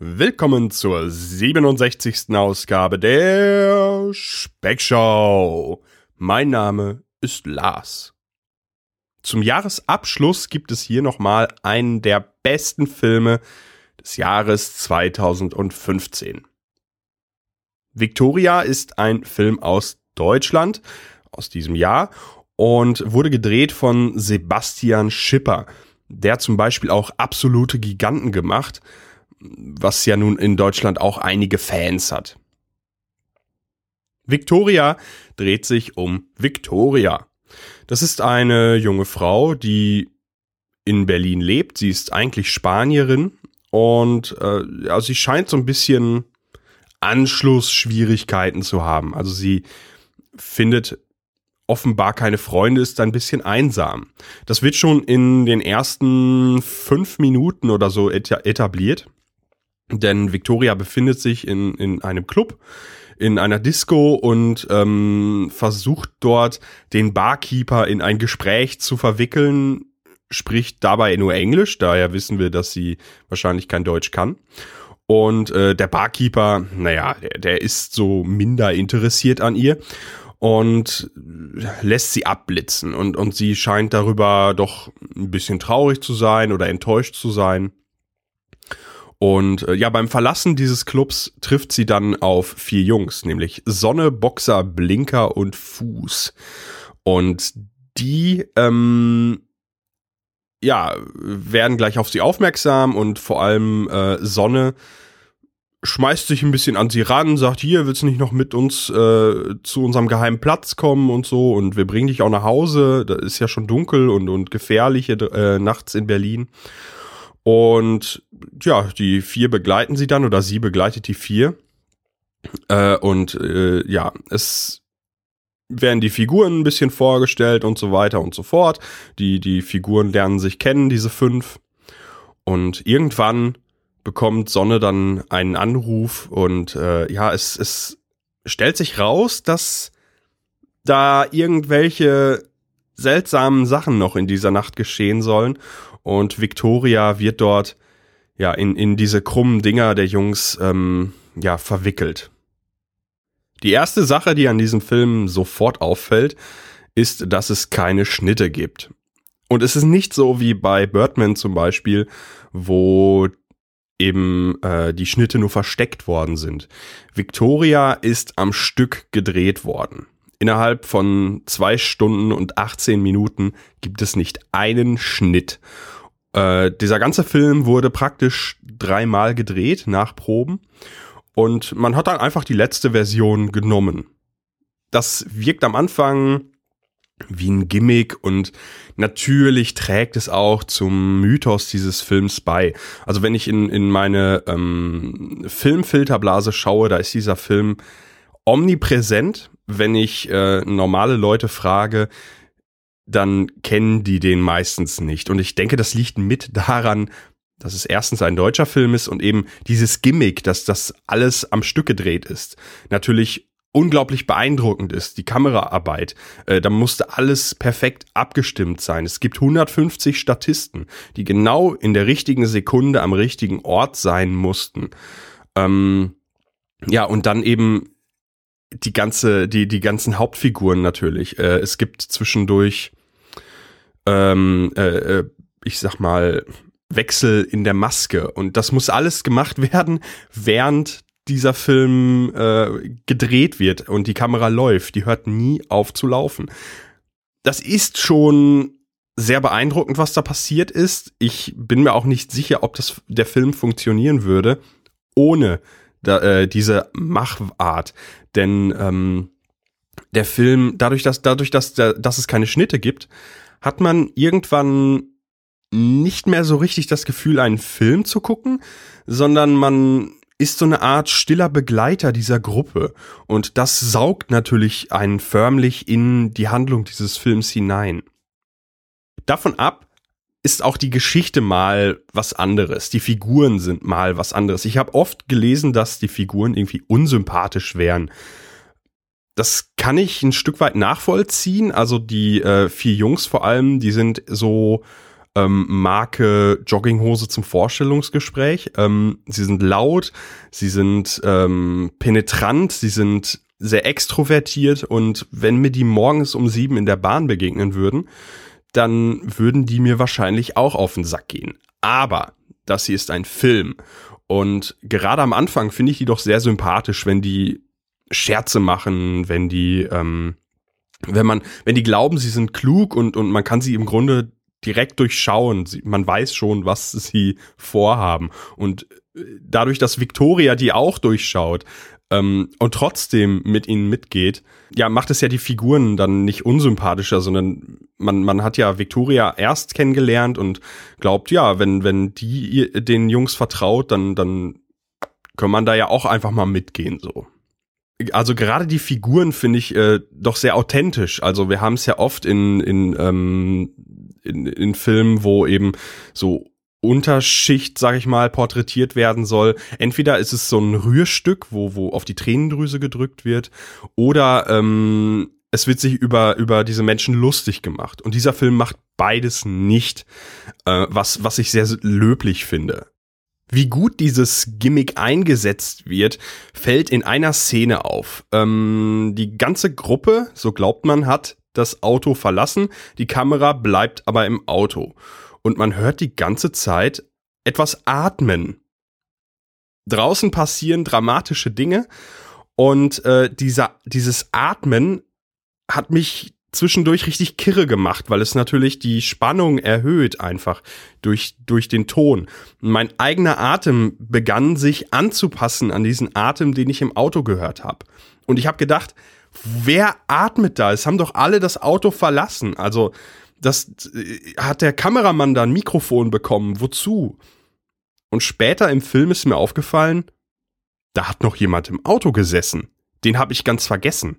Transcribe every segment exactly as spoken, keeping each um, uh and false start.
Willkommen zur siebenundsechzigsten Ausgabe der Speckshow. Mein Name ist Lars. Zum Jahresabschluss gibt es hier nochmal einen der besten Filme des Jahres zweitausendfünfzehn. Victoria ist ein Film aus Deutschland, aus diesem Jahr, und wurde gedreht von Sebastian Schipper. Der hat zum Beispiel auch Absolute Giganten gemacht, was ja nun in Deutschland auch einige Fans hat. Victoria dreht sich um Victoria. Das ist eine junge Frau, die in Berlin lebt. Sie ist eigentlich Spanierin und äh, ja, sie scheint so ein bisschen Anschlussschwierigkeiten zu haben. Also sie findet offenbar keine Freunde, ist ein bisschen einsam. Das wird schon in den ersten fünf Minuten oder so etabliert. Denn Victoria befindet sich in, in einem Club, in einer Disco und ähm, versucht dort den Barkeeper in ein Gespräch zu verwickeln, spricht dabei nur Englisch, daher wissen wir, dass sie wahrscheinlich kein Deutsch kann. Und äh, der Barkeeper, naja, der, der ist so minder interessiert an ihr und lässt sie abblitzen. Und, und sie scheint darüber doch ein bisschen traurig zu sein oder enttäuscht zu sein. Und äh, ja, beim Verlassen dieses Clubs trifft sie dann auf vier Jungs, nämlich Sonne, Boxer, Blinker und Fuß. Und die, ähm, ja, werden gleich auf sie aufmerksam und vor allem äh, Sonne schmeißt sich ein bisschen an sie ran, sagt, hier, willst du nicht noch mit uns äh, zu unserem geheimen Platz kommen und so und wir bringen dich auch nach Hause, da ist ja schon dunkel und, und gefährlich äh, nachts in Berlin. Und ja, die vier begleiten sie dann oder sie begleitet die vier. Äh, und äh, ja, es werden die Figuren ein bisschen vorgestellt und so weiter und so fort. Die, die Figuren lernen sich kennen, diese fünf. Und irgendwann bekommt Sonne dann einen Anruf und äh, ja, es, es stellt sich raus, dass da irgendwelche seltsamen Sachen noch in dieser Nacht geschehen sollen. Und Victoria wird dort ja in, in diese krummen Dinger der Jungs ähm, ja verwickelt. Die erste Sache, die an diesem Film sofort auffällt, ist, dass es keine Schnitte gibt. Und es ist nicht so wie bei Birdman zum Beispiel, wo eben äh, die Schnitte nur versteckt worden sind. Victoria ist am Stück gedreht worden. Innerhalb von zwei Stunden und achtzehn Minuten gibt es nicht einen Schnitt. Äh, dieser ganze Film wurde praktisch dreimal gedreht nach Proben und man hat dann einfach die letzte Version genommen. Das wirkt am Anfang wie ein Gimmick und natürlich trägt es auch zum Mythos dieses Films bei. Also wenn ich in, in meine ähm, Filmfilterblase schaue, da ist dieser Film omnipräsent. Wenn ich äh, normale Leute frage, dann kennen die den meistens nicht. Und ich denke, das liegt mit daran, dass es erstens ein deutscher Film ist und eben dieses Gimmick, dass das alles am Stück gedreht ist, natürlich unglaublich beeindruckend ist. Die Kameraarbeit, äh, da musste alles perfekt abgestimmt sein. Es gibt hundertfünfzig Statisten, die genau in der richtigen Sekunde am richtigen Ort sein mussten. Ähm, ja, und dann eben die ganze, die, die ganzen Hauptfiguren natürlich. Äh, es gibt zwischendurch, ähm, äh, ich sag mal, Wechsel in der Maske. Und das muss alles gemacht werden, während dieser Film äh, gedreht wird und die Kamera läuft. Die hört nie auf zu laufen. Das ist schon sehr beeindruckend, was da passiert ist. Ich bin mir auch nicht sicher, ob das der Film funktionieren würde, ohne da, äh, diese Machart. Denn ähm, der Film, dadurch, dass, dadurch dass, dass es keine Schnitte gibt, hat man irgendwann nicht mehr so richtig das Gefühl, einen Film zu gucken, sondern man ist so eine Art stiller Begleiter dieser Gruppe. Und das saugt natürlich einen förmlich in die Handlung dieses Films hinein. Davon ab ist auch die Geschichte mal was anderes. Die Figuren sind mal was anderes. Ich habe oft gelesen, dass die Figuren irgendwie unsympathisch wären. Das kann ich ein Stück weit nachvollziehen. Also die äh, vier Jungs vor allem, die sind so ähm, Marke Jogginghose zum Vorstellungsgespräch. Ähm, sie sind laut, sie sind ähm, penetrant, sie sind sehr extrovertiert und wenn mir die morgens um sieben in der Bahn begegnen würden, dann würden die mir wahrscheinlich auch auf den Sack gehen. Aber das hier ist ein Film und gerade am Anfang finde ich die doch sehr sympathisch, wenn die Scherze machen, wenn die, ähm, wenn man, wenn die glauben, sie sind klug und und man kann sie im Grunde direkt durchschauen. Sie, man weiß schon, was sie vorhaben und dadurch, dass Victoria die auch durchschaut ähm, und trotzdem mit ihnen mitgeht, ja, macht es ja die Figuren dann nicht unsympathischer, sondern man man hat ja Victoria erst kennengelernt und glaubt, ja, wenn wenn die ihr, den Jungs vertraut, dann dann kann man da ja auch einfach mal mitgehen so. Also gerade die Figuren finde ich äh, doch sehr authentisch. Also wir haben es ja oft in in, ähm, in in Filmen, wo eben so Unterschicht, sag ich mal, porträtiert werden soll. Entweder ist es so ein Rührstück, wo wo auf die Tränendrüse gedrückt wird, oder ähm, es wird sich über über diese Menschen lustig gemacht. Und dieser Film macht beides nicht, äh, was was ich sehr löblich finde. Wie gut dieses Gimmick eingesetzt wird, fällt in einer Szene auf. Ähm, die ganze Gruppe, so glaubt man, hat das Auto verlassen, die Kamera bleibt aber im Auto. Und man hört die ganze Zeit etwas atmen. Draußen passieren dramatische Dinge und äh, dieser, dieses Atmen hat mich zwischendurch richtig kirre gemacht, weil es natürlich die Spannung erhöht einfach durch durch den Ton. Mein eigener Atem begann sich anzupassen an diesen Atem, den ich im Auto gehört habe. Und ich habe gedacht, wer atmet da? Es haben doch alle das Auto verlassen. Also das hat der Kameramann da ein Mikrofon bekommen. Wozu? Und später im Film ist mir aufgefallen, da hat noch jemand im Auto gesessen. Den habe ich ganz vergessen.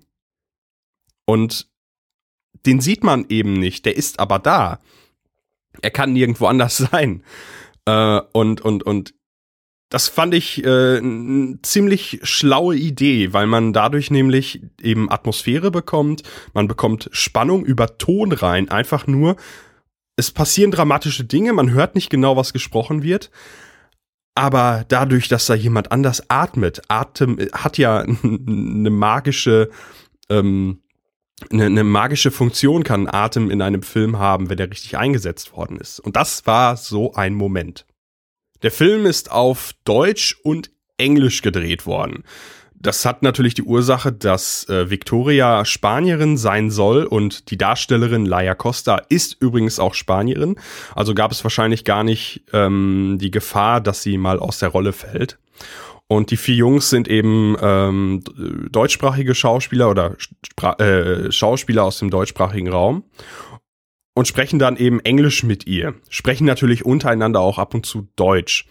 Und den sieht man eben nicht, der ist aber da. Er kann nirgendwo anders sein. Äh, und, und, und das fand ich äh, eine ziemlich schlaue Idee, weil man dadurch nämlich eben Atmosphäre bekommt, man bekommt Spannung über Ton rein, einfach nur, es passieren dramatische Dinge, man hört nicht genau, was gesprochen wird, aber dadurch, dass da jemand anders atmet, Atem hat ja eine magische ähm, Eine, eine magische Funktion kann Atem in einem Film haben, wenn der richtig eingesetzt worden ist. Und das war so ein Moment. Der Film ist auf Deutsch und Englisch gedreht worden. Das hat natürlich die Ursache, dass äh, Victoria Spanierin sein soll und die Darstellerin Laia Costa ist übrigens auch Spanierin. Also gab es wahrscheinlich gar nicht ähm, die Gefahr, dass sie mal aus der Rolle fällt. Und die vier Jungs sind eben ähm, deutschsprachige Schauspieler oder Spra- äh, Schauspieler aus dem deutschsprachigen Raum und sprechen dann eben Englisch mit ihr. Sprechen natürlich untereinander auch ab und zu Deutsch.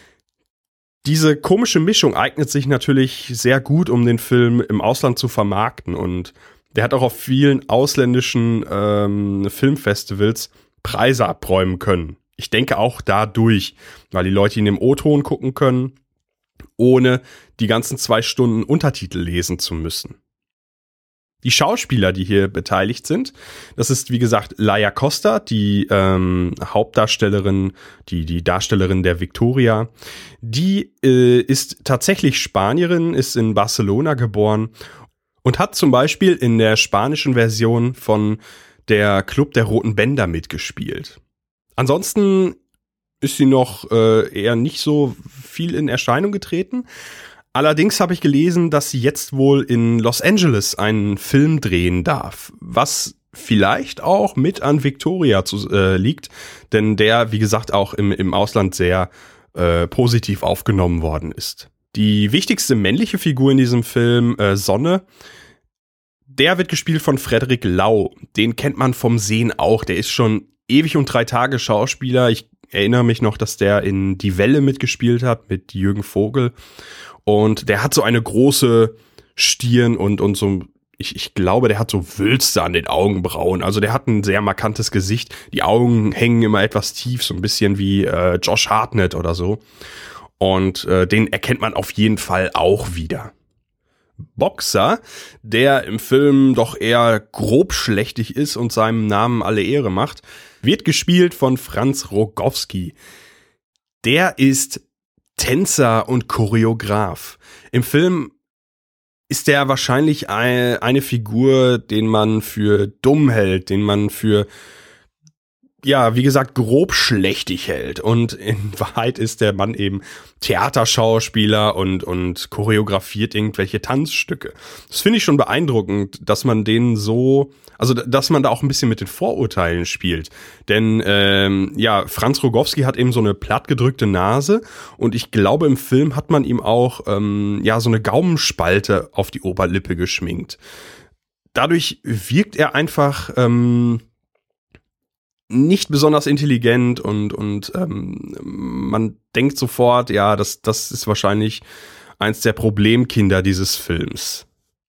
Diese komische Mischung eignet sich natürlich sehr gut, um den Film im Ausland zu vermarkten. Und der hat auch auf vielen ausländischen ähm, Filmfestivals Preise abräumen können. Ich denke auch dadurch, weil die Leute ihn im O-Ton gucken können, ohne die ganzen zwei Stunden Untertitel lesen zu müssen. Die Schauspieler, die hier beteiligt sind, das ist wie gesagt Laia Costa, die ähm, Hauptdarstellerin, die die Darstellerin der Victoria. Die äh, ist tatsächlich Spanierin, ist in Barcelona geboren und hat zum Beispiel in der spanischen Version von der Club der Roten Bänder mitgespielt. Ansonsten ist sie noch äh, eher nicht so viel in Erscheinung getreten. Allerdings habe ich gelesen, dass sie jetzt wohl in Los Angeles einen Film drehen darf, was vielleicht auch mit an Victoria zu, äh, liegt, denn der, wie gesagt, auch im, im Ausland sehr äh, positiv aufgenommen worden ist. Die wichtigste männliche Figur in diesem Film, äh, Sonne, der wird gespielt von Frederik Lau. Den kennt man vom Sehen auch. Der ist schon ewig und drei Tage Schauspieler. Ich erinnere mich noch, dass der in Die Welle mitgespielt hat mit Jürgen Vogel. Und der hat so eine große Stirn und, und so, ich, ich glaube, der hat so Wülste an den Augenbrauen. Also der hat ein sehr markantes Gesicht. Die Augen hängen immer etwas tief, so ein bisschen wie äh, Josh Hartnett oder so. Und äh, den erkennt man auf jeden Fall auch wieder. Boxer, der im Film doch eher grobschlächtig ist und seinem Namen alle Ehre macht, wird gespielt von Franz Rogowski. Der ist Tänzer und Choreograf. Im Film ist der wahrscheinlich eine, eine Figur, den man für dumm hält, den man für, ja, wie gesagt, grobschlächtig hält. Und in Wahrheit ist der Mann eben Theaterschauspieler und, und choreografiert irgendwelche Tanzstücke. Das finde ich schon beeindruckend, dass man den so, also dass man da auch ein bisschen mit den Vorurteilen spielt. Denn ähm, ja, Franz Rogowski hat eben so eine plattgedrückte Nase und ich glaube, im Film hat man ihm auch ähm, ja so eine Gaumenspalte auf die Oberlippe geschminkt. Dadurch wirkt er einfach ähm, nicht besonders intelligent und und ähm, man denkt sofort, ja, das das ist wahrscheinlich eins der Problemkinder dieses Films.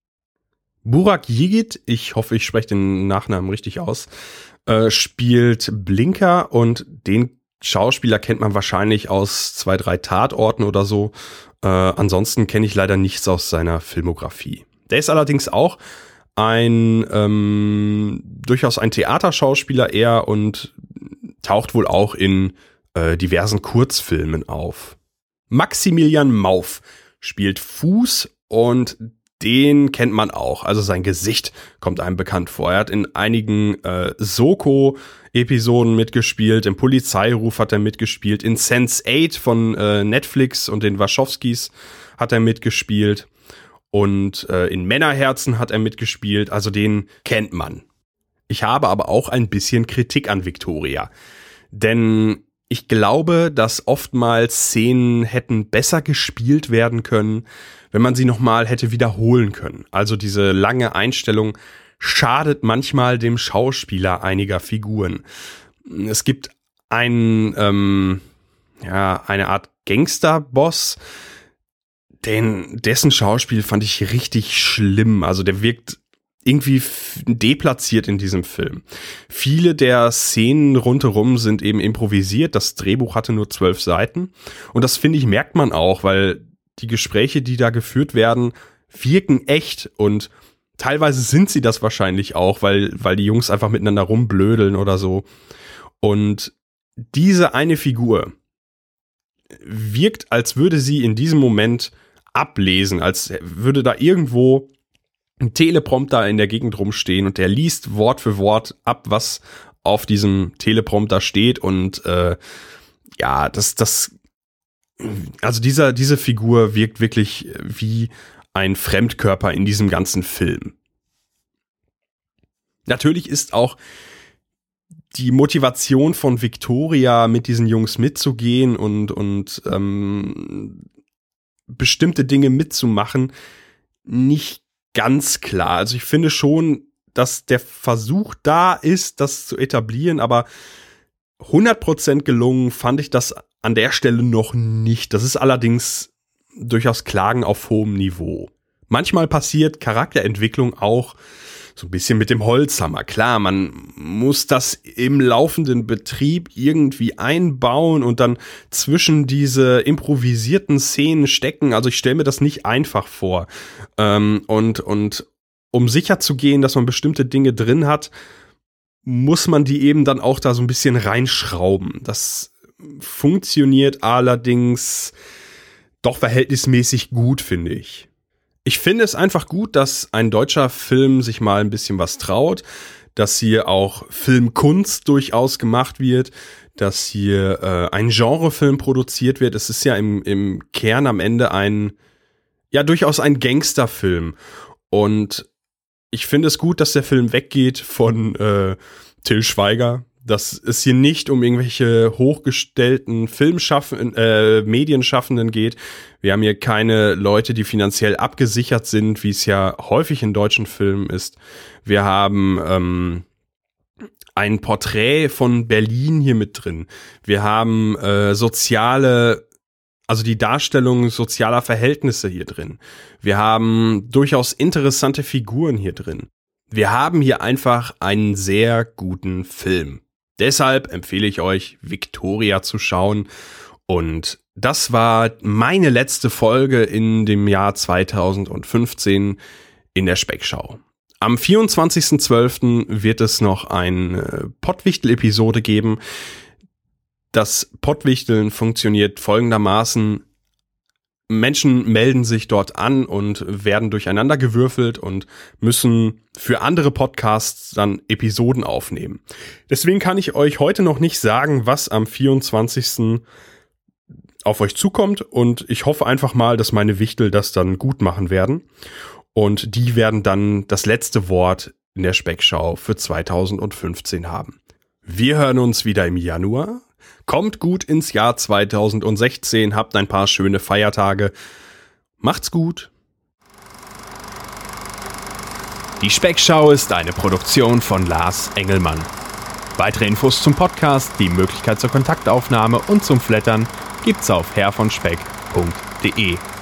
Burak Yigit, ich hoffe, ich spreche den Nachnamen richtig aus, äh, spielt Blinker und den Schauspieler kennt man wahrscheinlich aus zwei, drei Tatorten oder so. Äh, ansonsten kenne ich leider nichts aus seiner Filmografie. Der ist allerdings auch ein ähm, durchaus ein Theaterschauspieler eher und taucht wohl auch in äh, diversen Kurzfilmen auf. Maximilian Mauf spielt Fuß und den kennt man auch. Also sein Gesicht kommt einem bekannt vor. Er hat in einigen äh, Soko-Episoden mitgespielt, im Polizeiruf hat er mitgespielt, in Sense eight von äh, Netflix und den Wachowskis hat er mitgespielt. Und äh, in Männerherzen hat er mitgespielt, also den kennt man. Ich habe aber auch ein bisschen Kritik an Victoria. Denn ich glaube, dass oftmals Szenen hätten besser gespielt werden können, wenn man sie nochmal hätte wiederholen können. Also diese lange Einstellung schadet manchmal dem Schauspieler einiger Figuren. Es gibt einen, ähm, ja, eine Art Gangsterboss, Den, dessen Schauspiel fand ich richtig schlimm. Also der wirkt irgendwie deplatziert in diesem Film. Viele der Szenen rundherum sind eben improvisiert. Das Drehbuch hatte nur zwölf Seiten. Und das, finde ich, merkt man auch, weil die Gespräche, die da geführt werden, wirken echt. Und teilweise sind sie das wahrscheinlich auch, weil, weil die Jungs einfach miteinander rumblödeln oder so. Und diese eine Figur wirkt, als würde sie in diesem Moment ablesen, als würde da irgendwo ein Teleprompter in der Gegend rumstehen und der liest Wort für Wort ab, was auf diesem Teleprompter steht und äh, ja, das, das, also dieser, diese Figur wirkt wirklich wie ein Fremdkörper in diesem ganzen Film. Natürlich ist auch die Motivation von Victoria, mit diesen Jungs mitzugehen und, und ähm, bestimmte Dinge mitzumachen, nicht ganz klar. Also ich finde schon, dass der Versuch da ist, das zu etablieren, aber hundert Prozent gelungen fand ich das an der Stelle noch nicht. Das ist allerdings durchaus Klagen auf hohem Niveau. Manchmal passiert Charakterentwicklung auch so ein bisschen mit dem Holzhammer. Klar, man muss das im laufenden Betrieb irgendwie einbauen und dann zwischen diese improvisierten Szenen stecken. Also ich stelle mir das nicht einfach vor. Ähm, und, und um sicher zu gehen, dass man bestimmte Dinge drin hat, muss man die eben dann auch da so ein bisschen reinschrauben. Das funktioniert allerdings doch verhältnismäßig gut, finde ich. Ich finde es einfach gut, dass ein deutscher Film sich mal ein bisschen was traut, dass hier auch Filmkunst durchaus gemacht wird, dass hier äh, ein Genrefilm produziert wird. Es ist ja im, im Kern am Ende ein, ja durchaus ein Gangsterfilm. Und ich finde es gut, dass der Film weggeht von äh, Til Schweiger, dass es hier nicht um irgendwelche hochgestellten Filmschaffenden, äh, Medienschaffenden geht. Wir haben hier keine Leute, die finanziell abgesichert sind, wie es ja häufig in deutschen Filmen ist. Wir haben ähm, ein Porträt von Berlin hier mit drin. Wir haben äh, soziale, also die Darstellung sozialer Verhältnisse hier drin. Wir haben durchaus interessante Figuren hier drin. Wir haben hier einfach einen sehr guten Film. Deshalb empfehle ich euch, Victoria zu schauen und das war meine letzte Folge in dem Jahr zweitausendfünfzehn in der Speckschau. Am vierundzwanzigsten zwölften wird es noch eine Pottwichtel-Episode geben. Das Pottwichteln funktioniert folgendermaßen. Menschen melden sich dort an und werden durcheinander gewürfelt und müssen für andere Podcasts dann Episoden aufnehmen. Deswegen kann ich euch heute noch nicht sagen, was am vierundzwanzigsten auf euch zukommt, und ich hoffe einfach mal, dass meine Wichtel das dann gut machen werden, und die werden dann das letzte Wort in der Speckschau für zweitausendfünfzehn haben. Wir hören uns wieder im Januar. Kommt gut ins Jahr zweitausendsechzehn, habt ein paar schöne Feiertage. Macht's gut. Die Speckschau ist eine Produktion von Lars Engelmann. Weitere Infos zum Podcast, die Möglichkeit zur Kontaktaufnahme und zum Flattern gibt's auf herr von speck punkt de.